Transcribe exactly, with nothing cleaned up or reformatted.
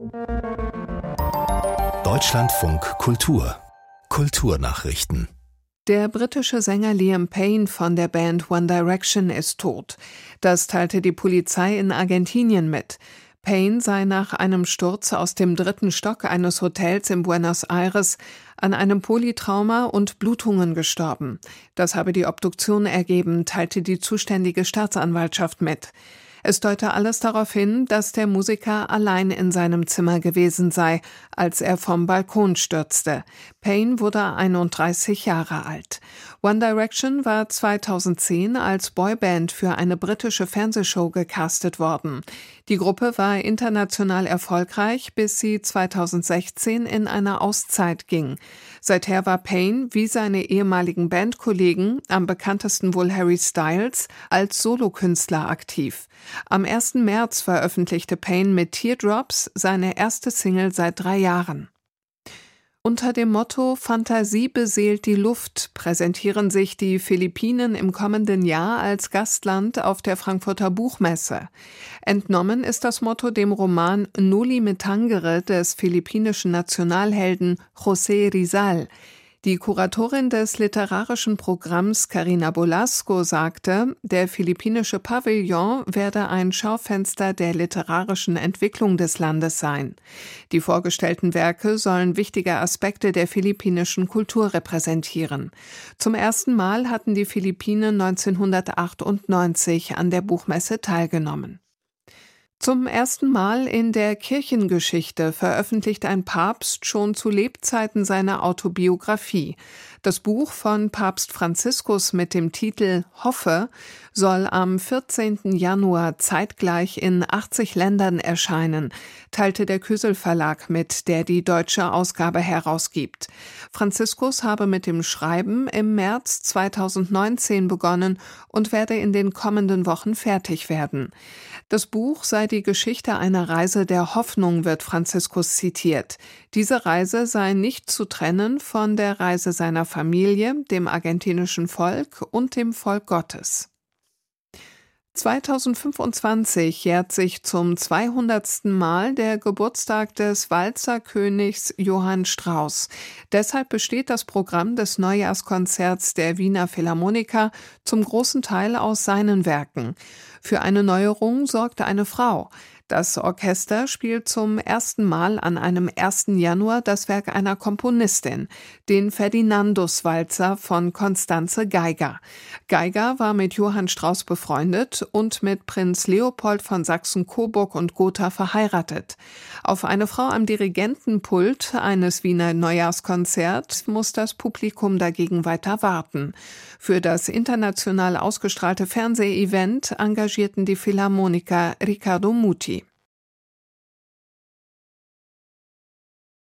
Deutschlandfunk Kultur Kulturnachrichten. Der britische Sänger Liam Payne von der Band One Direction ist tot. Das teilte die Polizei in Argentinien mit. Payne sei nach einem Sturz aus dem dritten Stock eines Hotels in Buenos Aires an einem Polytrauma und Blutungen gestorben. Das habe die Obduktion ergeben, teilte die zuständige Staatsanwaltschaft mit. Es deute alles darauf hin, dass der Musiker allein in seinem Zimmer gewesen sei, als er vom Balkon stürzte. Payne wurde einunddreißig Jahre alt. One Direction war zweitausendzehn als Boyband für eine britische Fernsehshow gecastet worden. Die Gruppe war international erfolgreich, bis sie zweitausendsechzehn in eine Auszeit ging. Seither war Payne, wie seine ehemaligen Bandkollegen, am bekanntesten wohl Harry Styles, als Solokünstler aktiv. Am ersten März veröffentlichte Payne mit Teardrops seine erste Single seit drei Jahren. Unter dem Motto »Fantasie beseelt die Luft« präsentieren sich die Philippinen im kommenden Jahr als Gastland auf der Frankfurter Buchmesse. Entnommen ist das Motto dem Roman Noli Me Tangere des philippinischen Nationalhelden José Rizal. Die Kuratorin des literarischen Programms Carina Bolasco sagte, der philippinische Pavillon werde ein Schaufenster der literarischen Entwicklung des Landes sein. Die vorgestellten Werke sollen wichtige Aspekte der philippinischen Kultur repräsentieren. Zum ersten Mal hatten die Philippinen neunzehnhundertachtundneunzig an der Buchmesse teilgenommen. Zum ersten Mal in der Kirchengeschichte veröffentlicht ein Papst schon zu Lebzeiten seine Autobiografie. Das Buch von Papst Franziskus mit dem Titel »Hoffe« soll am vierzehnten Januar zeitgleich in achtzig Ländern erscheinen, teilte der Kösel Verlag mit, der die deutsche Ausgabe herausgibt. Franziskus habe mit dem Schreiben im März zweitausendneunzehn begonnen und werde in den kommenden Wochen fertig werden. Das Buch sei die Geschichte einer Reise der Hoffnung, wird Franziskus zitiert. Diese Reise sei nicht zu trennen von der Reise seiner Familie, dem argentinischen Volk und dem Volk Gottes. zweitausendfünfundzwanzig jährt sich zum zweihundertsten Mal der Geburtstag des Walzerkönigs Johann Strauss. Deshalb besteht das Programm des Neujahrskonzerts der Wiener Philharmoniker zum großen Teil aus seinen Werken. Für eine Neuerung sorgte eine Frau. Das Orchester spielt zum ersten Mal an einem ersten Januar das Werk einer Komponistin, den Ferdinandus-Walzer von Constanze Geiger. Geiger war mit Johann Strauss befreundet und mit Prinz Leopold von Sachsen-Coburg und Gotha verheiratet. Auf eine Frau am Dirigentenpult eines Wiener Neujahrskonzerts muss das Publikum dagegen weiter warten. Für das international ausgestrahlte Fernsehevent engagierten die Philharmoniker Riccardo Muti.